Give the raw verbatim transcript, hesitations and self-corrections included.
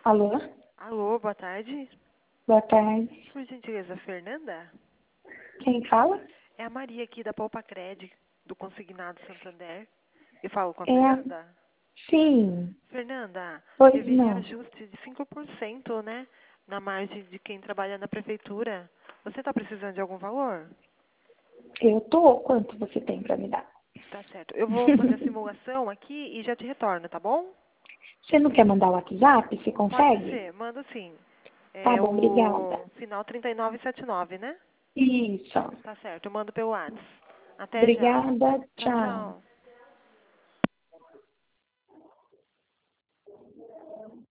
Alô? Alô, boa tarde. Boa tarde. Por gentileza, Fernanda? Quem fala? É a Maria aqui da Poupa Cred, do Consignado Santander. Eu falo com a É a... Fernanda? Sim. Fernanda, Pois teve não. reajuste de cinco por cento, né? Na margem de quem trabalha na prefeitura. Você está precisando de algum valor? Eu tô. Quanto você tem pra me dar? Tá certo. Eu vou fazer a simulação aqui e já te retorno, tá bom? Você não quer mandar o WhatsApp? Você Pode consegue? ser, manda sim. Tá É bom, obrigada. o final trinta e nove setenta e nove, né? Isso. Tá certo, eu mando pelo WhatsApp. Até já. Obrigada. Tchau, Tchau. tchau.